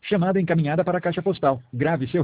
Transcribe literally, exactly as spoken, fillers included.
Chamada encaminhada para a caixa postal. Grave seu